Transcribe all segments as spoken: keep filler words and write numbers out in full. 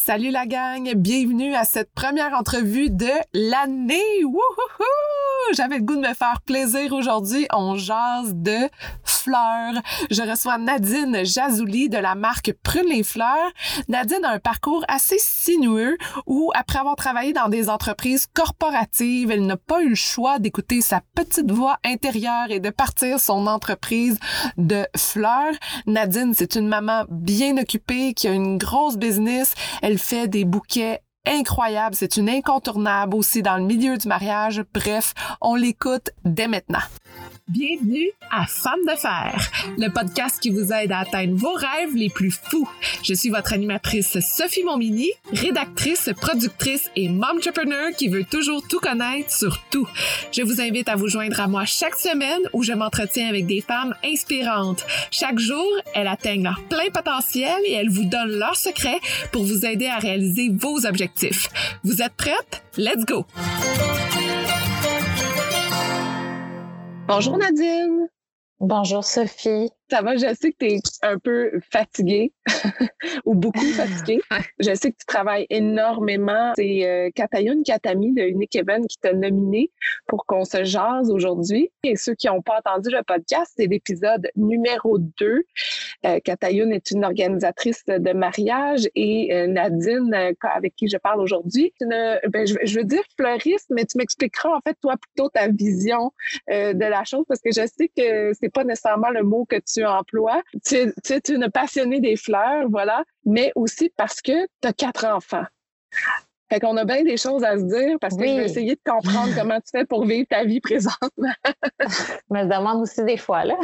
Salut la gang, bienvenue à cette première entrevue de l'année. Wouhouhou! J'avais le goût de me faire plaisir aujourd'hui. On jase de fleurs. Je reçois Nadine Jazouli de la marque Prune les fleurs. Nadine a un parcours assez sinueux où, après avoir travaillé dans des entreprises corporatives, elle n'a pas eu le choix d'écouter sa petite voix intérieure et de partir son entreprise de fleurs. Nadine, c'est une maman bien occupée qui a une grosse business. Elle fait des bouquets incroyables. C'est une incontournable aussi dans le milieu du mariage. Bref, on l'écoute dès maintenant. Bienvenue à Femme de fer, le podcast qui vous aide à atteindre vos rêves les plus fous. Je suis votre animatrice Sophie Montminy, rédactrice, productrice et momtrepreneur qui veut toujours tout connaître sur tout. Je vous invite à vous joindre à moi chaque semaine où je m'entretiens avec des femmes inspirantes. Chaque jour, elles atteignent leur plein potentiel et elles vous donnent leurs secrets pour vous aider à réaliser vos objectifs. Vous êtes prêtes? Let's go! Bonjour Nadine! Bonjour Sophie. Ça va, je sais que tu es un peu fatiguée ou beaucoup fatiguée. Je sais que tu travailles énormément. C'est euh, Katayoun Katami de Unique Event qui t'a nominé pour qu'on se jase aujourd'hui. Et ceux qui n'ont pas entendu le podcast, c'est l'épisode numéro deux. Euh, Katayoun est une organisatrice de mariage et euh, Nadine, euh, avec qui je parle aujourd'hui, une, ben, je, je veux dire fleuriste, mais tu m'expliqueras en fait toi plutôt ta vision euh, de la chose parce que je sais que c'est pas nécessairement le mot que tu emploies. Tu, tu es une passionnée des fleurs, voilà, mais aussi parce que tu as quatre enfants. Fait qu'on a bien des choses à se dire parce que oui. Je vais essayer de comprendre comment tu fais pour vivre ta vie présentement. Je me demande aussi des fois, là.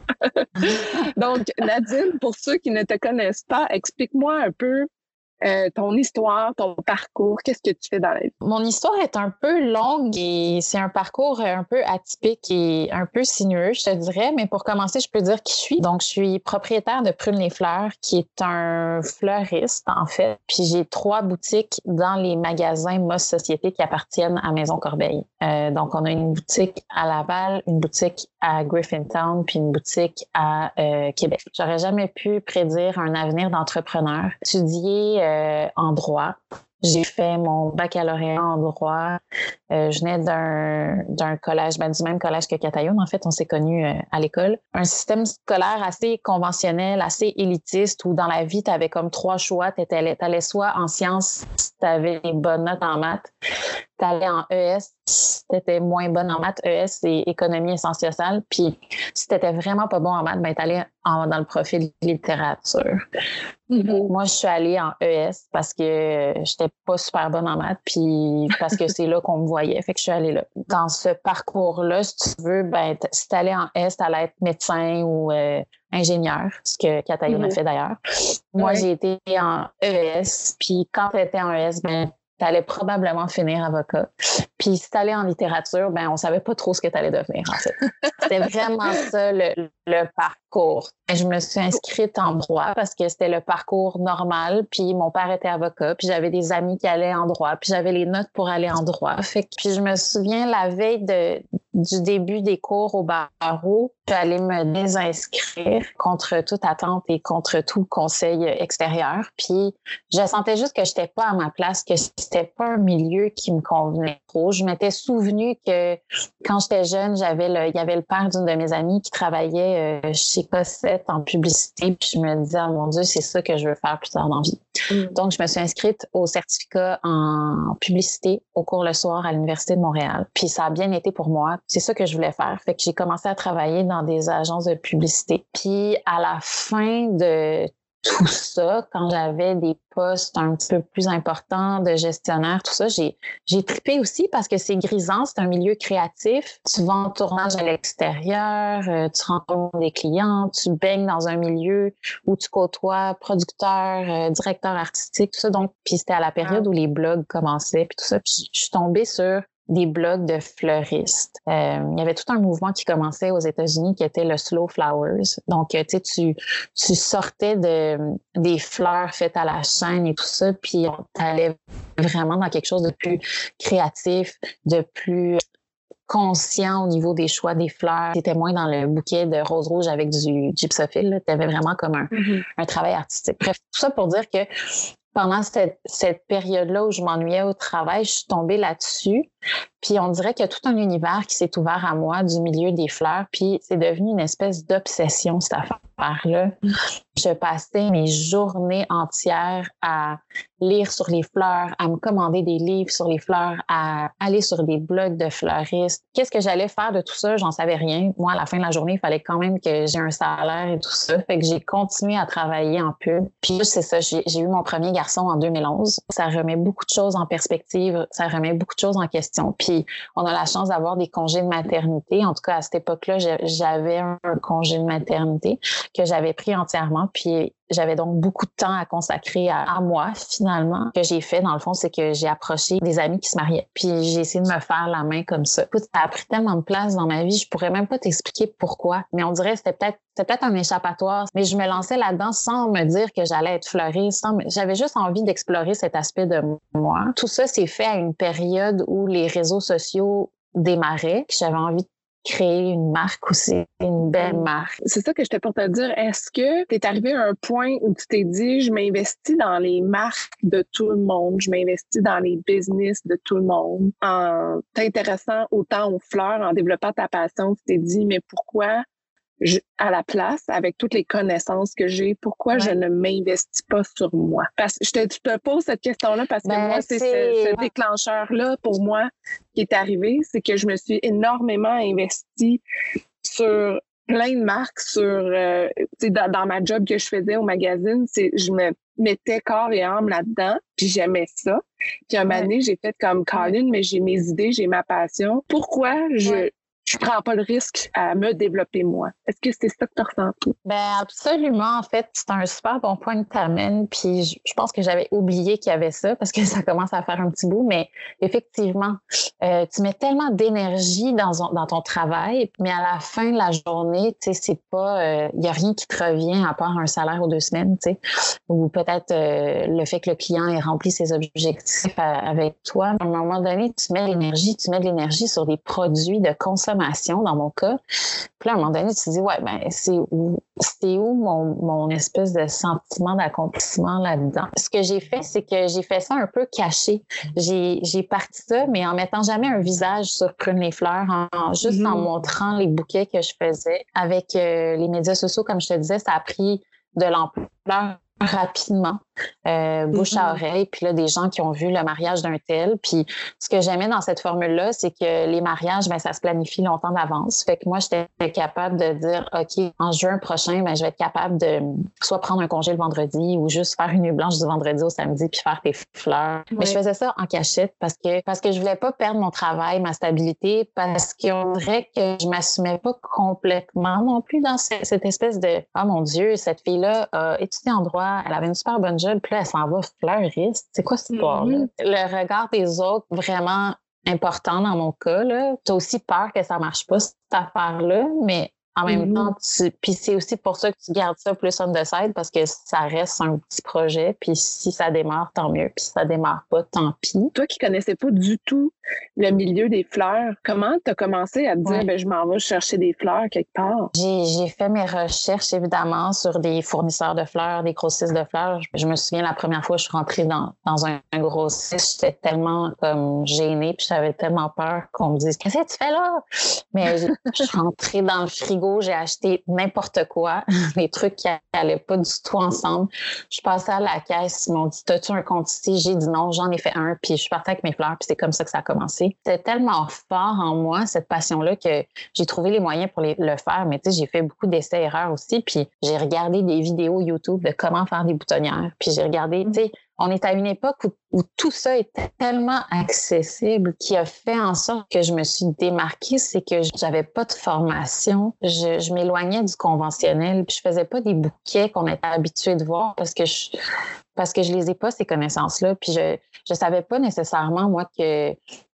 Donc, Nadine, pour ceux qui ne te connaissent pas, explique-moi un peu Euh, ton histoire, ton parcours, qu'est-ce que tu fais dans la vie? Mon histoire est un peu longue et c'est un parcours un peu atypique et un peu sinueux, je te dirais. Mais pour commencer, je peux dire qui je suis. Donc, je suis propriétaire de Prune les fleurs, qui est un fleuriste, en fait. Puis, j'ai trois boutiques dans les magasins Moss Société qui appartiennent à Maison Corbeil. Euh, donc, on a une boutique à Laval, une boutique à Griffintown, puis une boutique à euh, Québec. J'aurais jamais pu prédire un avenir d'entrepreneur. Étudier euh, en droit. J'ai fait mon baccalauréat en droit. Euh, je venais d'un, d'un collège, ben, du même collège que Katayoun. En fait, on s'est connus euh, à l'école. Un système scolaire assez conventionnel, assez élitiste, où dans la vie, tu avais comme trois choix. Tu allais soit en sciences, tu avais des bonnes notes en maths. Tu allais en E S, si tu étais moins bonne en maths. E S, c'est économie et sciences sociales. Puis, si tu étais vraiment pas bon en maths, ben, tu allais dans le profil littérature. Mm-hmm. Moi, je suis allée en E S parce que j'étais pas super bonne en maths, puis parce que c'est là qu'on me voyait. Fait que je suis allée là. Dans ce parcours-là, si tu veux, ben, t- si t'allais en S, t'allais être médecin ou euh, ingénieur, ce que Katayoun mm-hmm. a fait d'ailleurs. Moi, oui. J'ai été en E S, puis quand t'étais en E S, ben, t'allais probablement finir avocat. Puis si t'allais en littérature, ben on savait pas trop ce que t'allais devenir, en fait. C'était vraiment ça le, le parcours. Je me suis inscrite en droit parce que c'était le parcours normal. Puis mon père était avocat, puis j'avais des amis qui allaient en droit, puis j'avais les notes pour aller en droit. Fait que, puis je me souviens la veille de, du début des cours au barreau, j'allais me désinscrire contre toute attente et contre tout conseil extérieur. Puis je sentais juste que j'étais pas à ma place, que c'était pas un milieu qui me convenait trop. Je m'étais souvenu que quand j'étais jeune, j'avais le, il y avait le père d'une de mes amies qui travaillait euh, chez Cossette en publicité. Puis je me disais, oh mon Dieu, c'est ça que je veux faire plus tard dans la vie. Mm. Donc, je me suis inscrite au certificat en publicité au cours le soir à l'Université de Montréal. Puis ça a bien été pour moi. C'est ça que je voulais faire. Fait que j'ai commencé à travailler dans des agences de publicité. Puis à la fin de tout ça, quand j'avais des postes un petit peu plus importants de gestionnaire, tout ça, j'ai, j'ai trippé aussi parce que c'est grisant, c'est un milieu créatif. Tu vas en tournage à l'extérieur, euh, tu rencontres des clients, tu baignes dans un milieu où tu côtoies producteurs, euh, directeurs artistiques, tout ça. Donc, puis c'était à la période où les blogs commençaient, puis tout ça. Puis je suis tombée sur des blogs de fleuristes. Euh, il y avait tout un mouvement qui commençait aux États-Unis qui était le Slow Flowers. Donc, tu sais, tu tu sortais de des fleurs faites à la chaîne et tout ça, puis on t'allait vraiment dans quelque chose de plus créatif, de plus conscient au niveau des choix des fleurs. T'étais moins dans le bouquet de rose rouge avec du gypsophile. Tu avais vraiment comme un, mm-hmm. un travail artistique. Bref, tout ça pour dire que pendant cette, cette période-là où je m'ennuyais au travail, je suis tombée là-dessus. Puis on dirait qu'il y a tout un univers qui s'est ouvert à moi du milieu des fleurs. Puis c'est devenu une espèce d'obsession, cette affaire-là. Je passais mes journées entières à lire sur les fleurs, à me commander des livres sur les fleurs, à aller sur des blogs de fleuristes. Qu'est-ce que j'allais faire de tout ça? J'en savais rien. Moi, à la fin de la journée, il fallait quand même que j'ai un salaire et tout ça. Fait que j'ai continué à travailler en pub. Puis c'est ça, j'ai, j'ai eu mon premier garçon en deux mille onze. Ça remet beaucoup de choses en perspective. Ça remet beaucoup de choses en question. Puis on a la chance d'avoir des congés de maternité. En tout cas, à cette époque-là, j'avais un congé de maternité que j'avais pris entièrement. Puis j'avais donc beaucoup de temps à consacrer à, à moi, finalement. Ce que j'ai fait, dans le fond, c'est que j'ai approché des amis qui se mariaient. Puis j'ai essayé de me faire la main comme ça. Écoute, ça a pris tellement de place dans ma vie, je pourrais même pas t'expliquer pourquoi. Mais on dirait que c'était peut-être c'était peut-être un échappatoire. Mais je me lançais là-dedans sans me dire que j'allais être fleuriste. Sans me... J'avais juste envie d'explorer cet aspect de moi. Tout ça s'est fait à une période où les réseaux sociaux démarraient, que j'avais envie de créer une marque aussi, une belle marque. C'est ça que j'étais pour te dire. Est-ce que tu es arrivé à un point où tu t'es dit, je m'investis dans les marques de tout le monde, je m'investis dans les business de tout le monde, en t'intéressant autant aux fleurs, en développant ta passion, tu t'es dit, mais pourquoi, je, à la place, avec toutes les connaissances que j'ai, pourquoi ouais. je ne m'investis pas sur moi? Parce que je te, je te pose cette question-là parce que ben, moi, c'est, c'est ce, ce déclencheur-là pour moi qui est arrivé, c'est que je me suis énormément investie sur plein de marques, sur euh, dans, dans ma job que je faisais au magazine, c'est je me mettais corps et âme là-dedans, puis j'aimais ça. Puis un moment donné, j'ai fait comme Colin, mais j'ai mes idées, j'ai ma passion. Pourquoi je ouais. je prends pas le risque à me développer moi? Est-ce que c'est ça que tu as ressenti? Ben absolument. En fait, c'est un super bon point que tu amènes. Puis je, je pense que j'avais oublié qu'il y avait ça parce que ça commence à faire un petit bout. Mais effectivement, euh, tu mets tellement d'énergie dans, dans ton travail, mais à la fin de la journée, tu sais, c'est pas, il euh, y a rien qui te revient à part un salaire aux deux semaines, tu sais, ou peut-être euh, le fait que le client ait rempli ses objectifs à, avec toi. À un moment donné, tu mets l'énergie, tu mets de l'énergie sur des produits de consommation, dans mon cas. Puis là, à un moment donné, tu te dis, ouais, ben, c'est où, c'est où mon, mon espèce de sentiment d'accomplissement là-dedans? Ce que j'ai fait, c'est que j'ai fait ça un peu caché. J'ai, j'ai parti ça, mais en mettant jamais un visage sur Prune les fleurs, en, en juste mm-hmm. en montrant les bouquets que je faisais. Avec euh, les médias sociaux, comme je te disais, ça a pris de l'ampleur rapidement, euh, bouche mm-hmm. à oreille, puis là, des gens qui ont vu le mariage d'un tel. Puis ce que j'aimais dans cette formule-là, c'est que les mariages, ben ça se planifie longtemps d'avance. Fait que moi, j'étais capable de dire, OK, en juin prochain, ben je vais être capable de soit prendre un congé le vendredi ou juste faire une nuit blanche du vendredi au samedi puis faire tes fleurs. Ouais. Mais je faisais ça en cachette parce que parce que je voulais pas perdre mon travail, ma stabilité, parce qu'on dirait que je m'assumais pas complètement non plus dans cette, cette espèce de, oh mon Dieu, cette fille-là a étudié en droit, elle avait une super bonne job, puis là, elle s'en va fleuriste. C'est quoi cette histoire-là? Mm-hmm. Le regard des autres, vraiment important dans mon cas, là. T'as aussi peur que ça marche pas, cette affaire-là, mais en même mm-hmm. temps, tu... puis c'est aussi pour ça que tu gardes ça plus on the side, parce que ça reste un petit projet, puis si ça démarre, tant mieux, puis si ça démarre pas, tant pis. Toi qui connaissais pas du tout le milieu des fleurs, comment tu as commencé à te dire, ouais. ben je m'en vais chercher des fleurs quelque part? J'ai, j'ai fait mes recherches, évidemment, sur des fournisseurs de fleurs, des grossistes de fleurs. Je me souviens, la première fois que je suis rentrée dans, dans un, un grossiste, j'étais tellement comme gênée, puis j'avais tellement peur qu'on me dise « Qu'est-ce que tu fais là? » Mais je suis rentrée dans le frigo, j'ai acheté n'importe quoi, des trucs qui n'allaient pas du tout ensemble. Je passais à la caisse, ils m'ont dit « T'as-tu un compte ici? » J'ai dit non, j'en ai fait un, puis je suis partie avec mes fleurs, puis c'est comme ça que ça a commencé. C'était tellement fort en moi, cette passion-là, que j'ai trouvé les moyens pour les, le faire, mais tu sais, j'ai fait beaucoup d'essais-erreurs aussi, puis j'ai regardé des vidéos YouTube de comment faire des boutonnières, puis j'ai regardé, tu sais, on est à une époque où, où tout ça était tellement accessible qui a fait en sorte que je me suis démarquée, c'est que j'avais pas de formation. Je, je m'éloignais du conventionnel, puis je faisais pas des bouquets qu'on était habitué de voir parce que je parce que je les ai pas, ces connaissances-là. Puis je je savais pas nécessairement, moi, que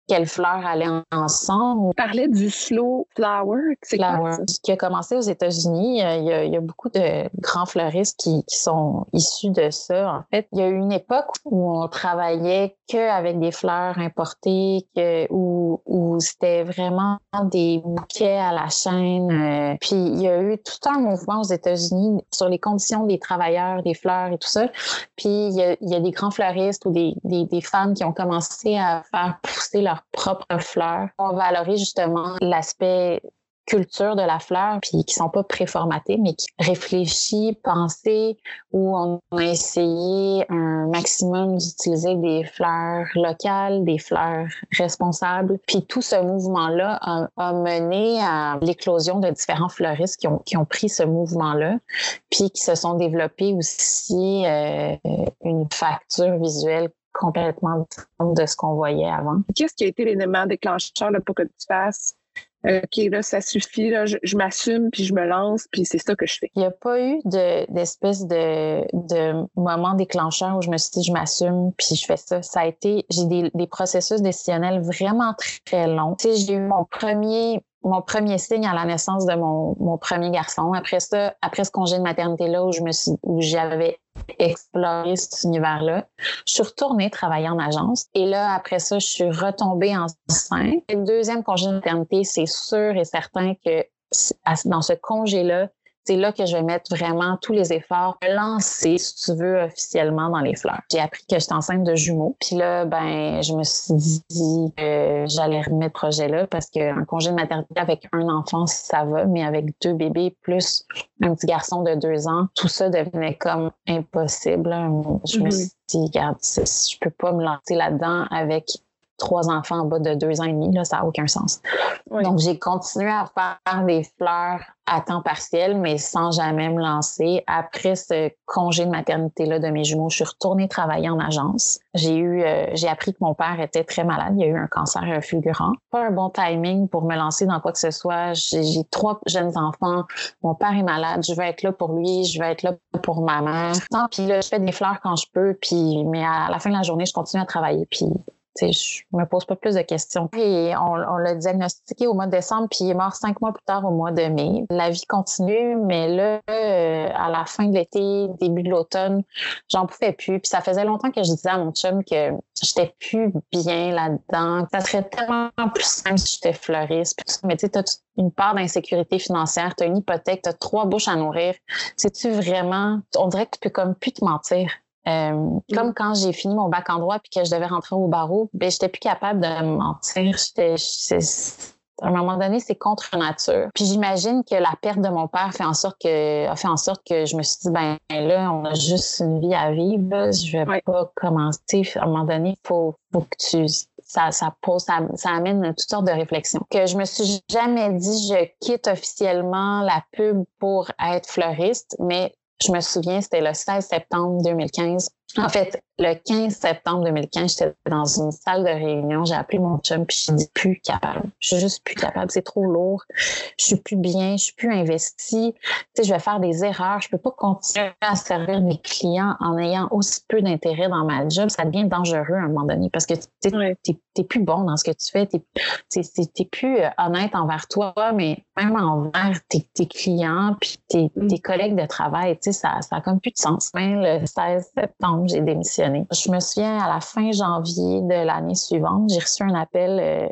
quelles fleurs allaient ensemble. On parlait du slow flower. C'est flower, quoi, qui a commencé aux États-Unis. Il y a, il y a beaucoup de grands fleuristes qui, qui sont issus de ça. En fait, il y a eu une époque où on travaillait qu'avec des fleurs importées, que, où, où c'était vraiment des bouquets à la chaîne. Euh, puis il y a eu tout un mouvement aux États-Unis sur les conditions des travailleurs, des fleurs et tout ça. Puis il y a, il y a des grands fleuristes ou des, des, des femmes qui ont commencé à faire pousser leurs propres fleurs. On valorise justement l'aspect culture de la fleur, puis qui sont pas préformatées, mais qui réfléchissent, pensées, où on a essayé un maximum d'utiliser des fleurs locales, des fleurs responsables. Puis tout ce mouvement-là a, a mené à l'éclosion de différents fleuristes qui ont, qui ont pris ce mouvement-là, puis qui se sont développés aussi euh, une facture visuelle complètement différente de ce qu'on voyait avant. Qu'est-ce qui a été l'élément déclencheur là, pour que tu fasses euh, OK, là, ça suffit, là, je, je m'assume, puis je me lance, puis c'est ça que je fais? Il n'y a pas eu de, d'espèce de, de moment déclencheur où je me suis dit, je m'assume, puis je fais ça. Ça a été, j'ai des, des processus décisionnels vraiment très, très longs. Tu sais, j'ai eu mon premier... mon premier signe à la naissance de mon, mon premier garçon. Après ça, après ce congé de maternité-là où je me suis, où j'avais exploré cet univers-là, je suis retournée travailler en agence. Et là, après ça, je suis retombée enceinte. Le deuxième congé de maternité, c'est sûr et certain que dans ce congé-là, c'est là que je vais mettre vraiment tous les efforts pour lancer, si tu veux, officiellement dans les fleurs. J'ai appris que j'étais enceinte de jumeaux. Puis là, ben, je me suis dit que j'allais remettre ce projet-là parce qu'un congé de maternité avec un enfant, ça va, mais avec deux bébés plus un petit garçon de deux ans, tout ça devenait comme impossible. Je me suis dit, regarde, je peux pas me lancer là-dedans avec trois enfants en bas de deux ans et demi, là, ça n'a aucun sens. Oui. Donc, j'ai continué à faire des fleurs à temps partiel, mais sans jamais me lancer. Après ce congé de maternité-là de mes jumeaux, je suis retournée travailler en agence. J'ai eu, euh, j'ai appris que mon père était très malade. Il a eu un cancer fulgurant. Pas un bon timing pour me lancer dans quoi que ce soit. J'ai, j'ai trois jeunes enfants. Mon père est malade. Je veux être là pour lui. Je veux être là pour ma mère. Puis là, je fais des fleurs quand je peux. Puis, mais à la fin de la journée, je continue à travailler. Puis, tu sais, je me pose pas plus de questions. Et on, on l'a diagnostiqué au mois de décembre, puis il est mort cinq mois plus tard au mois de mai. La vie continue, mais là, euh, à la fin de l'été, début de l'automne, j'en pouvais plus. Puis ça faisait longtemps que je disais à mon chum que j'étais plus bien là-dedans. Ça serait tellement plus simple si j'étais fleuriste. Puis, mais tu sais, t'as une part d'insécurité financière, t'as une hypothèque, t'as trois bouches à nourrir. C'est-tu vraiment... On dirait que tu peux comme plus te mentir. Euh, mm. Comme quand j'ai fini mon bac en droit puis que je devais rentrer au barreau, ben j'étais plus capable de me mentir. J'étais, c'est, à un moment donné, c'est contre nature. Puis j'imagine que la perte de mon père fait en sorte que, a fait en sorte que je me suis dit, ben là, on a juste une vie à vivre. Là. Je vais ouais. pas commencer. À un moment donné, faut, faut que tu ça, ça pose, ça, ça amène toutes sortes de réflexions. Que je me suis jamais dit, je quitte officiellement la pub pour être fleuriste, mais je me souviens, c'était le seize septembre deux mille quinze. En fait, le quinze septembre deux mille quinze, j'étais dans une salle de réunion. J'ai appelé mon chum puis j'ai dit plus capable. Je suis juste plus capable. C'est trop lourd. Je suis plus bien. Je suis plus investie. Tu sais, je vais faire des erreurs. Je peux pas continuer à servir mes clients en ayant aussi peu d'intérêt dans ma job. Ça devient dangereux à un moment donné parce que tu ouais. t'es, t'es plus bon dans ce que tu fais. T'es, t'es, t'es plus honnête envers toi, mais même envers tes, tes clients puis tes, tes collègues de travail. Tu sais, ça, ça a comme plus de sens. Même le seize septembre, j'ai démissionné. Je me souviens, à la fin janvier de l'année suivante, j'ai reçu un appel euh,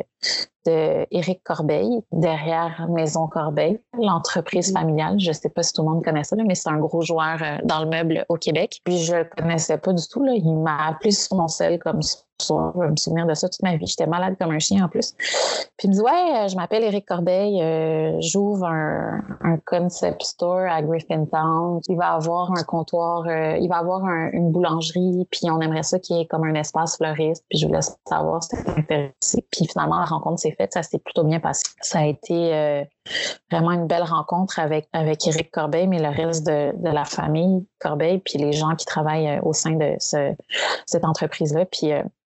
de Éric Corbeil, derrière Maison Corbeil, l'entreprise familiale. Je sais pas si tout le monde connaît ça, là, mais c'est un gros joueur euh, dans le meuble au Québec. Puis je le connaissais pas du tout. Là. Il m'a appelé sur mon cell comme ça. Je vais me souvenir de ça toute ma vie. J'étais malade comme un chien en plus. Puis il me dit, ouais, je m'appelle Éric Corbeil, euh, j'ouvre un, un concept store à Griffintown. Il va avoir un comptoir, euh, il va avoir un, une boulangerie, puis on aimerait ça qu'il y ait comme un espace fleuriste. Puis je voulais savoir si t'étais intéressé. Puis finalement, la rencontre s'est faite, ça s'est plutôt bien passé. Ça a été euh, vraiment une belle rencontre avec, avec Éric Corbeil, mais le reste de, de la famille Corbeil, puis les gens qui travaillent au sein de ce, cette entreprise-là. Puis euh,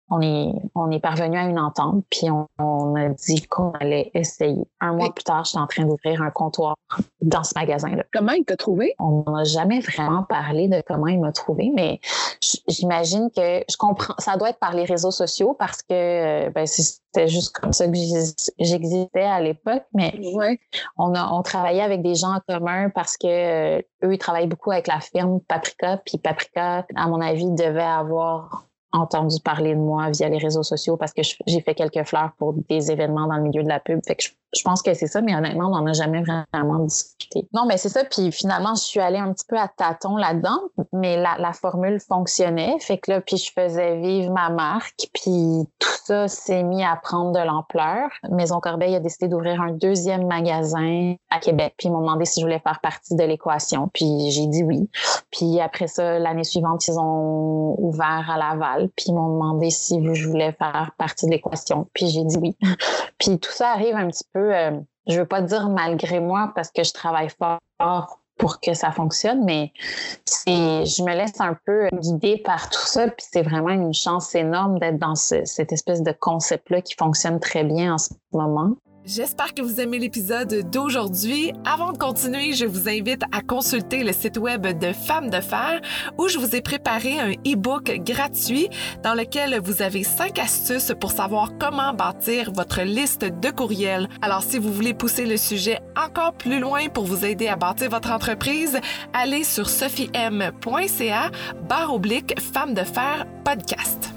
on est, on est parvenu à une entente, puis on, on a dit qu'on allait essayer. Un mois plus tard, j'étais en train d'ouvrir un comptoir dans ce magasin-là. Comment il t'a trouvé? On n'a jamais vraiment parlé de comment il m'a trouvé, mais j'imagine que je comprends. Ça doit être par les réseaux sociaux parce que ben, c'était juste comme ça que j'existais à l'époque, mais ouais. on a on travaillait avec des gens en commun parce que euh, eux, ils travaillent beaucoup avec la firme Paprika, puis Paprika, à mon avis, devait avoir entendu parler de moi via les réseaux sociaux parce que je, j'ai fait quelques fleurs pour des événements dans le milieu de la pub. Fait que je, je pense que c'est ça, mais honnêtement, on n'en a jamais vraiment discuté. Non, mais c'est ça. Puis finalement, je suis allée un petit peu à tâtons là-dedans, mais la, la formule fonctionnait. Fait que là, puis je faisais vivre ma marque. Puis tout ça s'est mis à prendre de l'ampleur. Maison Corbeil a décidé d'ouvrir un deuxième magasin à Québec. Puis ils m'ont demandé si je voulais faire partie de l'équation. Puis j'ai dit oui. Puis après ça, l'année suivante, ils ont ouvert à Laval. Puis ils m'ont demandé si je voulais faire partie de l'équation. Puis j'ai dit oui. Puis tout ça arrive un petit peu, euh, je veux pas dire malgré moi parce que je travaille fort pour que ça fonctionne, mais c'est, je me laisse un peu guider par tout ça. Puis c'est vraiment une chance énorme d'être dans ce, cette espèce de concept-là qui fonctionne très bien en ce moment. J'espère que vous aimez l'épisode d'aujourd'hui. Avant de continuer, je vous invite à consulter le site web de Femmes de Fer où je vous ai préparé un e-book gratuit dans lequel vous avez cinq astuces pour savoir comment bâtir votre liste de courriels. Alors, si vous voulez pousser le sujet encore plus loin pour vous aider à bâtir votre entreprise, allez sur sophiem.ca barre oblique Femmes de Fer podcast.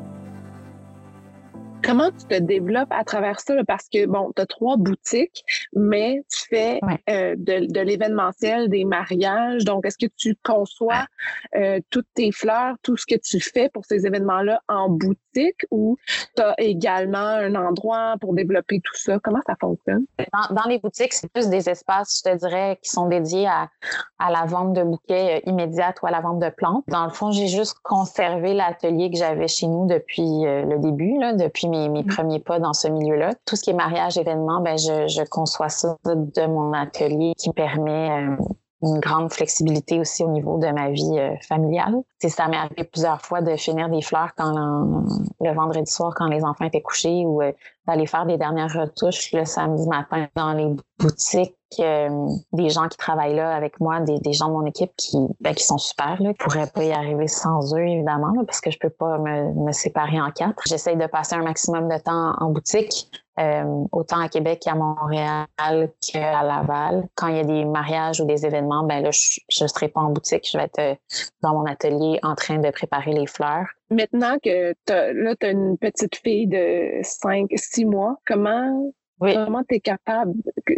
Comment tu te développes à travers ça? Là? Parce que, bon, tu as trois boutiques, mais tu fais ouais. euh, de, de l'événementiel, des mariages. Donc, est-ce que tu conçois euh, toutes tes fleurs, tout ce que tu fais pour ces événements-là en boutique ou tu as également un endroit pour développer tout ça? Comment ça fonctionne? Dans, dans les boutiques, c'est plus des espaces, je te dirais, qui sont dédiés à, à la vente de bouquets immédiate ou à la vente de plantes. Dans le fond, j'ai juste conservé l'atelier que j'avais chez nous depuis euh, le début, là, depuis mes, mes premiers pas dans ce milieu-là. Tout ce qui est mariage, événement, ben je, je conçois ça de mon atelier qui me permet euh, une grande flexibilité aussi au niveau de ma vie euh, familiale. T'sais, ça m'est arrivé plusieurs fois de finir des fleurs quand le, le vendredi soir quand les enfants étaient couchés ou euh, d'aller faire des dernières retouches le samedi matin dans les boutiques. Euh, des gens qui travaillent là avec moi, des, des gens de mon équipe qui, ben, qui sont super. Là. Je pourrais pas y arriver sans eux, évidemment, là, parce que je peux pas me, me séparer en quatre. J'essaye de passer un maximum de temps en boutique, euh, autant à Québec qu'à Montréal qu'à Laval. Quand il y a des mariages ou des événements, ben là, je, je serai pas en boutique. Je vais être euh, dans mon atelier en train de préparer les fleurs. Maintenant que t'as, là, tu as une petite fille de cinq six mois, comment... Oui. Comment tu es capable?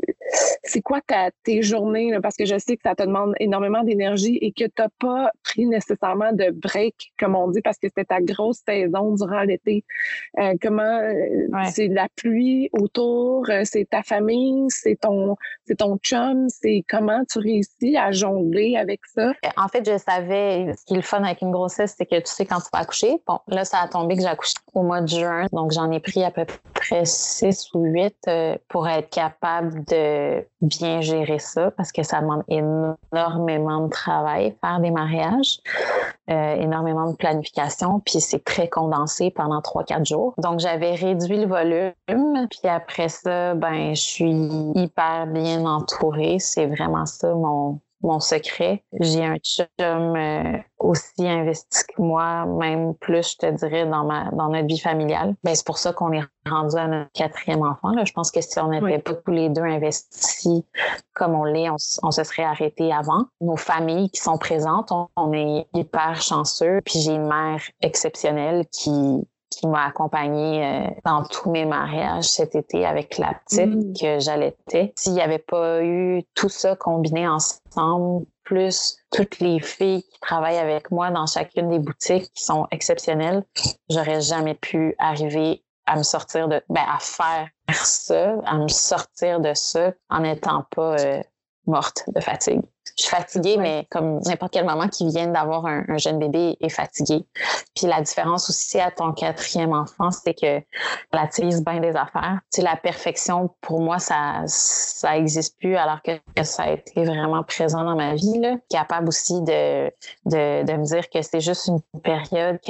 C'est quoi ta, tes journées? Là? Parce que je sais que ça te demande énormément d'énergie et que tu n'as pas pris nécessairement de break, comme on dit, parce que c'était ta grosse saison durant l'été. Euh, comment ouais. C'est la pluie autour, c'est ta famille, c'est ton, c'est ton chum, c'est comment tu réussis à jongler avec ça? En fait, je savais, ce qui est le fun avec une grossesse, c'est que tu sais quand tu vas accoucher. Bon, là, ça a tombé que j'ai accouché au mois de juin, donc j'en ai pris à peu près six ou huit pour être capable de bien gérer ça parce que ça demande énormément de travail, faire des mariages, euh, énormément de planification, puis c'est très condensé pendant trois quatre jours. Donc, j'avais réduit le volume, puis après ça, ben je suis hyper bien entourée. C'est vraiment ça mon... mon secret. J'ai un chum euh, aussi investi que moi, même plus, je te dirais, dans ma dans notre vie familiale. Ben, c'est pour ça qu'on est rendu à notre quatrième enfant. Là. Je pense que si on n'était oui. pas tous les deux investis comme on l'est, on, on se serait arrêté avant. Nos familles qui sont présentes, on, on est hyper chanceux. Puis j'ai une mère exceptionnelle qui qui m'a accompagnée euh, dans tous mes mariages cet été avec la petite mmh. que j'allaitais. S'il n'y avait pas eu tout ça combiné ensemble, plus toutes les filles qui travaillent avec moi dans chacune des boutiques qui sont exceptionnelles, j'aurais jamais pu arriver à me sortir de... ben à faire ça, à me sortir de ça en n'étant pas euh, morte de fatigue. Je suis fatiguée, ouais. mais comme n'importe quel moment qui vient d'avoir un, un jeune bébé est fatigué. Puis la différence aussi à ton quatrième enfant, c'est que la tise bien des affaires. Tu sais, la perfection, pour moi, ça ça existe plus alors que, que ça a été vraiment présent dans ma vie. Là. Capable aussi de, de, de me dire que c'est juste une période qui a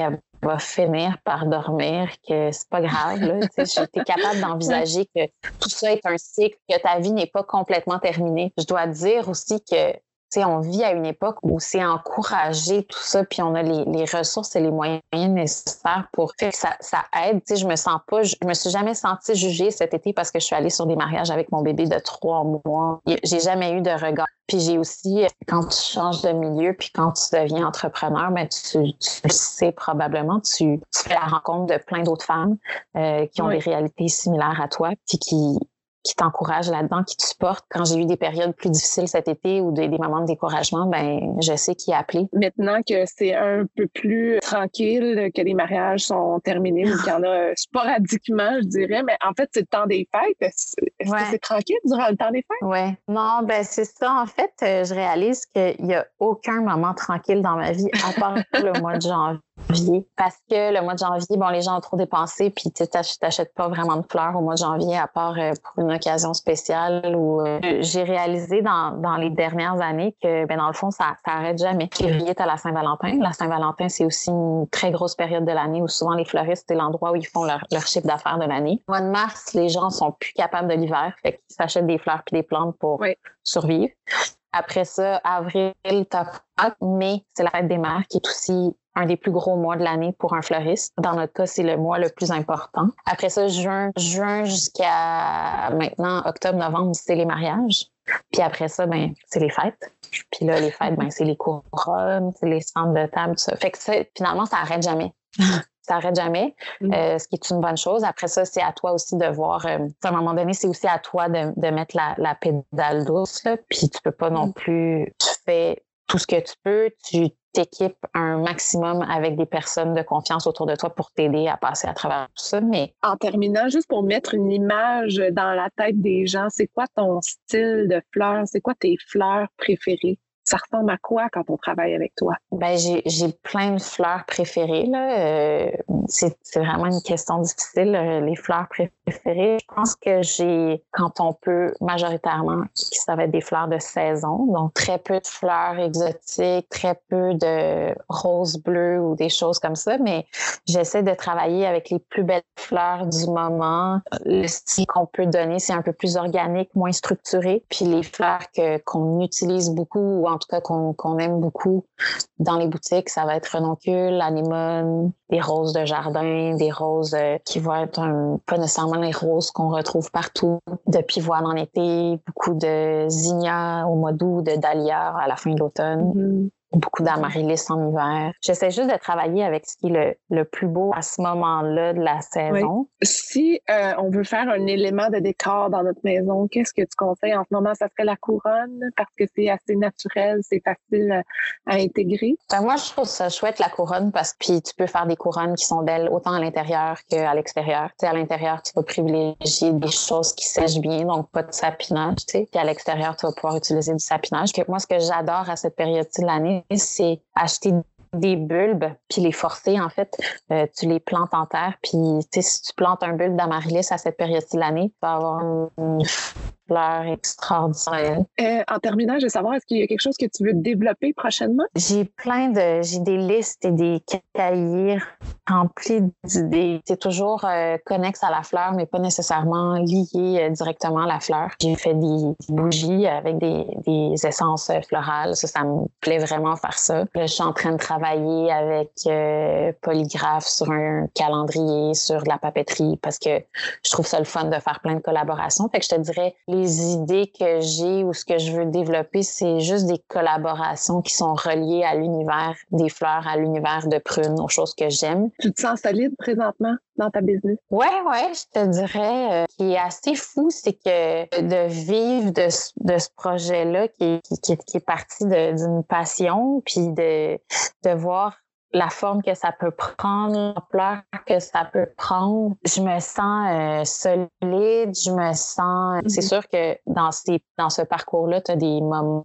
vas finir par dormir, que c'est pas grave. Là. J'étais capable d'envisager que tout ça est un cycle, que ta vie n'est pas complètement terminée. Je dois dire aussi que tu sais, on vit à une époque où c'est encouragé tout ça, puis on a les, les ressources et les moyens nécessaires pour faire que ça, ça aide. Tu sais, je me sens pas, je me suis jamais sentie jugée cet été parce que je suis allée sur des mariages avec mon bébé de trois mois. J'ai jamais eu de regard. Puis j'ai aussi, quand tu changes de milieu, puis quand tu deviens entrepreneur, ben tu, tu le sais probablement, tu, tu fais la rencontre de plein d'autres femmes euh, qui ont oui. des réalités similaires à toi, puis qui qui t'encouragent là-dedans, qui te supportent. Quand j'ai eu des périodes plus difficiles cet été ou des, des moments de découragement, ben je sais qui appeler. Maintenant que c'est un peu plus tranquille, que les mariages sont terminés ou qu'il y en a sporadiquement, je dirais, mais en fait, c'est le temps des fêtes. Est-ce, est-ce ouais. que c'est tranquille durant le temps des fêtes? Oui. Non, ben c'est ça. En fait, je réalise qu'il n'y a aucun moment tranquille dans ma vie à part le mois de janvier. Parce que le mois de janvier, bon, les gens ont trop dépensé, puis tu t'achètes pas vraiment de fleurs au mois de janvier, à part euh, pour une occasion spéciale. Où euh, j'ai réalisé dans, dans les dernières années que, ben dans le fond, ça, ça arrête jamais. Février, t'as la Saint-Valentin. La Saint-Valentin, c'est aussi une très grosse période de l'année où souvent les fleuristes, c'est l'endroit où ils font leur, leur chiffre d'affaires de l'année. Au mois de mars, les gens sont plus capables de l'hiver, fait qu'ils s'achètent des fleurs puis des plantes pour oui. survivre. Après ça, avril, t'as Pâques, mai, c'est la fête des mères qui est aussi un des plus gros mois de l'année pour un fleuriste. Dans notre cas, c'est le mois le plus important. Après ça, juin, juin jusqu'à maintenant, octobre, novembre, c'est les mariages. Puis après ça, ben, c'est les fêtes. Puis là, les fêtes, ben, c'est les couronnes, c'est les centres de table, tout ça. Fait que ça, finalement, ça arrête jamais. Ça arrête jamais, mm. euh, ce qui est une bonne chose. Après ça, c'est à toi aussi de voir, euh, à un moment donné, c'est aussi à toi de, de mettre la, la pédale douce, là, puis tu peux pas non plus, tu fais tout ce que tu peux, tu t'équipes un maximum avec des personnes de confiance autour de toi pour t'aider à passer à travers tout ça. Mais en terminant, juste pour mettre une image dans la tête des gens, c'est quoi ton style de fleurs? C'est quoi tes fleurs préférées? Ça ressemble à quoi quand on travaille avec toi? Ben j'ai, j'ai plein de fleurs préférées, là. Euh, c'est, c'est vraiment une question difficile, euh, les fleurs préférées. Je pense que j'ai, quand on peut, majoritairement, ça va être des fleurs de saison. Donc, très peu de fleurs exotiques, très peu de roses bleues ou des choses comme ça. Mais j'essaie de travailler avec les plus belles fleurs du moment. Le style qu'on peut donner, c'est un peu plus organique, moins structuré. Puis les fleurs que, qu'on utilise beaucoup, ou en tout cas qu'on, qu'on aime beaucoup dans les boutiques, ça va être renoncule, anémone, des roses de jardin, des roses euh, qui vont être un, pas nécessairement les roses qu'on retrouve partout, de pivoine en été, beaucoup de zinnia au mois d'août, de dahlia à la fin de l'automne. Mm-hmm. Beaucoup d'amaryllis en hiver. J'essaie juste de travailler avec ce qui est le, le plus beau à ce moment-là de la saison. Oui. Si euh, on veut faire un élément de décor dans notre maison, qu'est-ce que tu conseilles en ce moment? Ça serait la couronne parce que c'est assez naturel, c'est facile à intégrer. Ben moi, je trouve ça chouette la couronne parce que puis tu peux faire des couronnes qui sont belles autant à l'intérieur qu'à l'extérieur. Tu sais, à l'intérieur, tu vas privilégier des choses qui sèchent bien, donc pas de sapinage. Tu sais. Puis à l'extérieur, tu vas pouvoir utiliser du sapinage. Que moi, ce que j'adore à cette période-ci de l'année, c'est acheter des bulbes puis les forcer en fait. Euh, tu les plantes en terre puis tu sais si tu plantes un bulbe d'amaryllis à cette période-ci de l'année, tu vas avoir une fleur extraordinaire. Euh, en terminant, je veux savoir, est-ce qu'il y a quelque chose que tu veux développer prochainement? J'ai plein de, j'ai des listes et des cahiers remplis d'idées. C'est toujours euh, connexe à la fleur, mais pas nécessairement lié euh, directement à la fleur. J'ai fait des bougies avec des, des essences florales. Ça, ça me plaît vraiment faire ça. Là, je suis en train de travailler avec euh, Polygraphe sur un calendrier, sur de la papeterie, parce que je trouve ça le fun de faire plein de collaborations. Fait que je te dirais, les idées que j'ai ou ce que je veux développer, c'est juste des collaborations qui sont reliées à l'univers des fleurs, à l'univers de prunes, aux choses que j'aime. Tu te sens solide présentement dans ta business? Ouais, ouais, je te dirais. Euh, ce qui est assez fou, c'est que de vivre de, de ce projet-là qui, qui, qui, qui est parti de, d'une passion, puis de, de voir la forme que ça peut prendre, l'ampleur que ça peut prendre. Je me sens euh, solide, je me sens... Mm-hmm. C'est sûr que dans, ces, dans ce parcours-là, tu as des moments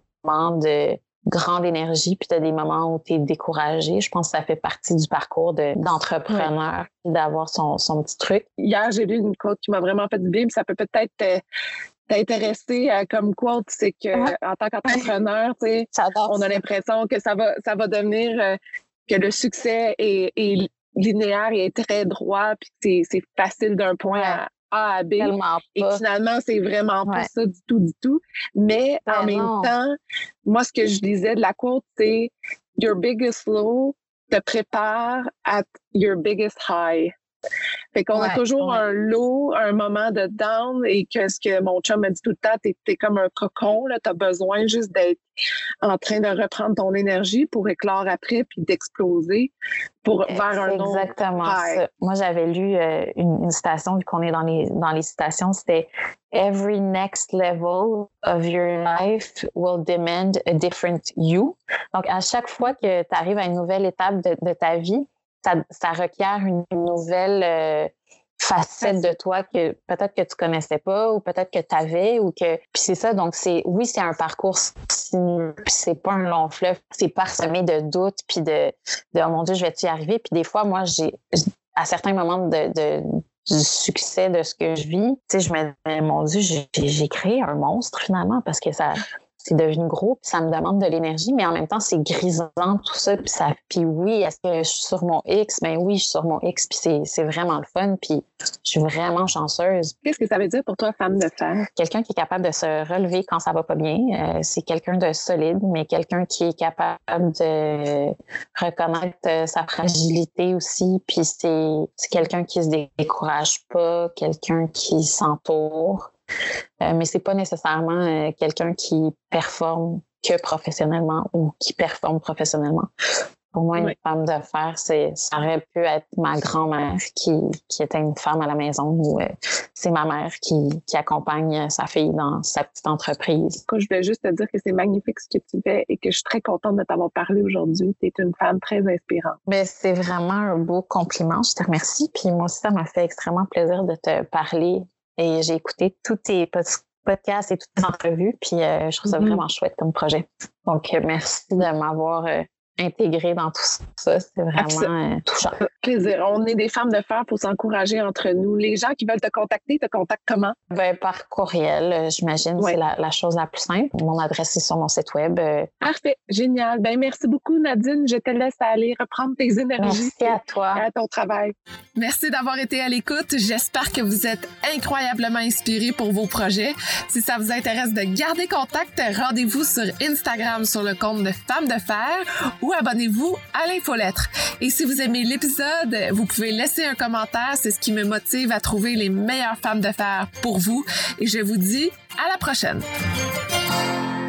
de grande énergie, puis tu as des moments où tu es découragé. Je pense que ça fait partie du parcours de, d'entrepreneur, ouais. D'avoir son, son petit truc. Hier, j'ai lu une quote qui m'a vraiment fait du bien, puis ça peut peut-être... Euh... t'intéresser à comme quote, c'est que ouais. En tant qu'entrepreneur, tu sais, on a l'impression que ça va, ça va devenir... Euh, que le succès est, est, linéaire et très droit, puis c'est, c'est facile d'un point ouais. à A à B. Tellement et pas. finalement, c'est vraiment ouais. pas ça du tout, du tout. Mais ben en même non. temps, moi, ce que je disais de la quote, c'est « Your biggest low te prépare at your biggest high ». Fait qu'on ouais, a toujours ouais. un low, un moment de down, et que ce que mon chum m'a dit tout le temps, t'es, t'es comme un cocon, là, t'as besoin juste d'être en train de reprendre ton énergie pour éclore après puis d'exploser pour C'est vers un autre. Exactement ça. Moi, j'avais lu euh, une, une citation, vu qu'on est dans les, dans les citations, c'était « Every next level of your life will demand a different you ». Donc, à chaque fois que tu arrives à une nouvelle étape de, de ta vie, ça, ça requiert une nouvelle euh, facette de toi que peut-être que tu connaissais pas ou peut-être que tu avais ou que puis c'est ça, donc c'est oui, c'est un parcours sinueux, puis c'est pas un long fleuve, c'est parsemé de doutes puis de de oh mon Dieu, je vais-tu y arriver, puis des fois moi j'ai à certains moments de, de du succès de ce que je vis, tu sais, je me dis mon Dieu, j'ai, j'ai créé un monstre finalement parce que ça c'est devenu gros, puis ça me demande de l'énergie, mais en même temps, c'est grisant tout ça, puis ça, puis oui, est-ce que je suis sur mon X? Ben oui, je suis sur mon X, puis c'est, c'est vraiment le fun, puis je suis vraiment chanceuse. Qu'est-ce que ça veut dire pour toi, femme de fer? Quelqu'un qui est capable de se relever quand ça va pas bien, euh, c'est quelqu'un de solide, mais quelqu'un qui est capable de reconnaître sa fragilité aussi, puis c'est, c'est quelqu'un qui se décourage pas, quelqu'un qui s'entoure. Euh, mais c'est pas nécessairement euh, quelqu'un qui performe que professionnellement ou qui performe professionnellement. Pour moi, une oui. femme de fer, c'est, ça aurait pu être ma grand-mère qui, qui était une femme à la maison ou euh, c'est ma mère qui, qui accompagne sa fille dans sa petite entreprise. Je voulais juste te dire que c'est magnifique ce que tu fais et que je suis très contente de t'avoir parlé aujourd'hui. Tu es une femme très inspirante. Mais c'est vraiment un beau compliment. Je te remercie. Puis moi aussi, ça m'a fait extrêmement plaisir de te parler. Et j'ai écouté tous tes podcasts et toutes tes entrevues, puis euh, je trouve ça mm-hmm. vraiment chouette comme projet. Donc, euh, merci de m'avoir euh, intégré dans tout ça. C'est vraiment euh, touchant. Plaisir. On est des femmes de fer pour s'encourager entre nous. Les gens qui veulent te contacter, te contactent comment? Ben, par courriel, j'imagine. Ouais. C'est la, la chose la plus simple. Mon adresse est sur mon site web. Euh... Parfait. Génial. Ben, merci beaucoup, Nadine. Je te laisse aller reprendre tes énergies. Merci à toi. Et à ton travail. Merci d'avoir été à l'écoute. J'espère que vous êtes incroyablement inspirés pour vos projets. Si ça vous intéresse de garder contact, rendez-vous sur Instagram sur le compte de Femmes de Fer ou abonnez-vous à l'infolettre. Et si vous aimez l'épisode, vous pouvez laisser un commentaire. C'est ce qui me motive à trouver les meilleures femmes de fer pour vous. Et je vous dis à la prochaine.